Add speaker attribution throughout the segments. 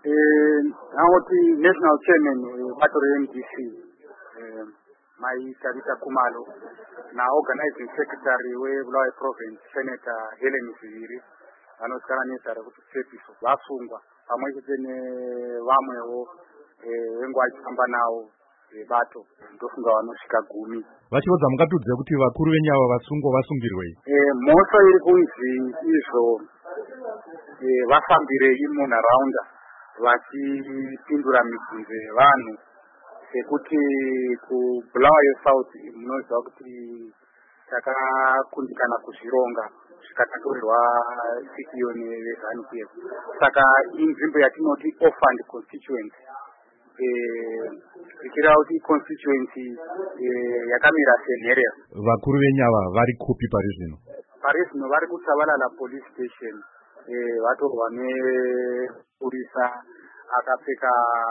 Speaker 1: Nangoti National Chairman bato MDC Mai Tabitha Kumalo na Organizing Secretary weBulawayo Province Senator Helen Msiviri anosikana nesara kuti Sepiso vasungwa pamwe chete nevamwewo venguva vachifamba nawo bato ndofunga vanosvika 10.
Speaker 2: Vachirodza mukatudza kuti vakuru venyava vasungwa vasungirwei?
Speaker 1: Mhosva iri kunzi izvo vafambire munharaunda vachipindura mibvunzo yevanhu sekuti kuBulawayo South munoziva kuti takakundikana kuzvironga zvikatakurirwa CPO neZANU-PF. Saka inzvimbo yatinoti orphaned constituency. Zvichireva kuti constituency yakamira senherera.
Speaker 2: Vakuru venyava vari kupi pari zvino?
Speaker 1: Pari zvino vari kuTsavalala police station. Vatorwa nepurisa akapfeka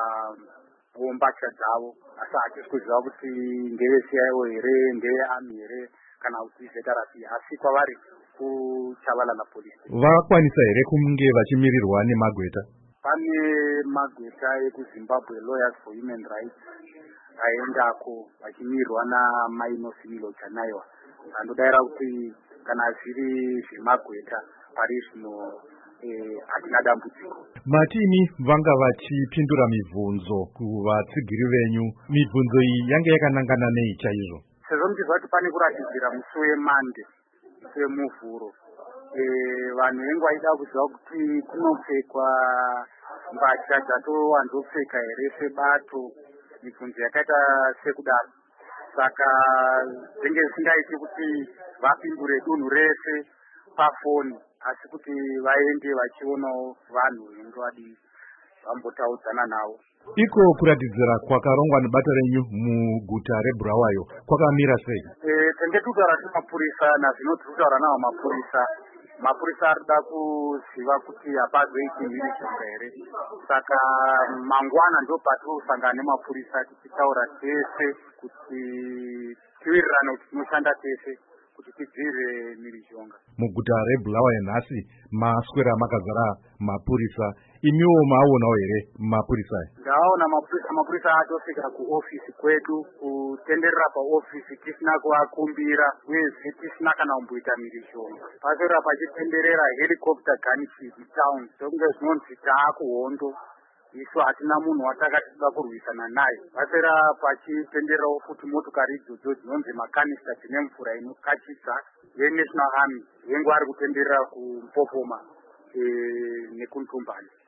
Speaker 1: mbatya dzavo asi hatisi kuziva kuti ndeve CIO here, ndeve army here kana kuti ZRP, asi kwavari kuTsavalala police.
Speaker 2: Vakwanisa here kunge vachimirirwa nemagweta?
Speaker 1: Pane magweta ekuZimbabwe Lawyers for Human Rights aendako vachimirirwa naMaino Similo Chanaiwa. Anodaira kuti kana zviri zvemagweta pari zvino hatina dambudziko.
Speaker 2: Matini vanga vachipindura mibvunzo kuvatsigiri venyu, mibvunzo iyi yange yakanangana nei chaizvo?
Speaker 1: Sezvo muchiziva kuti pane kuratidzira musi weMande, musi wemuvhuro, vanhu venguva vaida kuziva kuti kunopfekwa mbatya dzatowanzopfeka here sebato, mibvunzo yakaita sekudaro. Saka zvinge zvisingaiti kuti vapindure dunhu rese pafoni, asi kuti vaende vachionawo vanhu vendovadi vambotaudzana navo.
Speaker 2: Iko kuratidzira kwakarongwa nebata renyu muguta reBulawayo kwakamira sei?
Speaker 1: Tenge tutaura nemapurisa nazvino tirikutaura navo mapurisa. Mapurisa arikuda kuziva kuti hapazoiti mhirizhonga here. Saka mangwana ndopatirosangana nemapurisa tichitaura tese kuti tiwirirane kuti tinoshanda tese kuti tidzivirire mhirizhonga.
Speaker 2: Muguta reBulawayo nhasi maswera makazara mapurisa, imiwo maaonawo here mapurisa aya?
Speaker 1: Ndaona mapurisa atosvika kuofisi kwedu, kutenderera paofisi tisina kuvakumbira uyezve tisina kana kumboita mhirizhonga. Paswera pachitenderera helicopter gunship town zvokunge zvinonzi taakuhondo, isu hatina munhu watakatida kurwisana naye. Paswera pachitendererawo futi motokari idzodzo dzinonzi makanista dzine mvura inokachidza yeNational Army venguva vari kutenderera kuMpopoma nekuntumbani.